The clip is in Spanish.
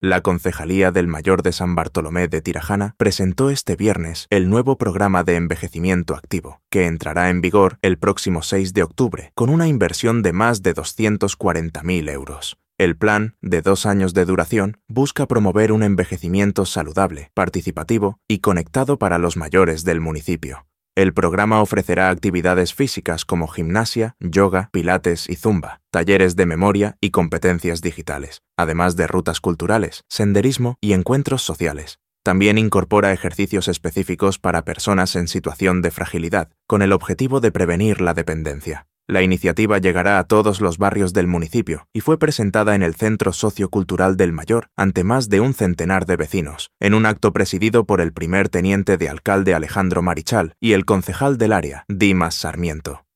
La Concejalía del Mayor de San Bartolomé de Tirajana presentó este viernes el nuevo programa de envejecimiento activo, que entrará en vigor el próximo 6 de octubre, con una inversión de más de 240.000 euros. El plan, de 2 años de duración, busca promover un envejecimiento saludable, participativo y conectado para los mayores del municipio. El programa ofrecerá actividades físicas como gimnasia, yoga, pilates y zumba, talleres de memoria y competencias digitales, además de rutas culturales, senderismo y encuentros sociales. También incorpora ejercicios específicos para personas en situación de fragilidad, con el objetivo de prevenir la dependencia. La iniciativa llegará a todos los barrios del municipio y fue presentada en el Centro Sociocultural del Mayor ante más de un centenar de vecinos, en un acto presidido por el primer teniente de alcalde Alejandro Marichal y el concejal del área, Dimas Sarmiento.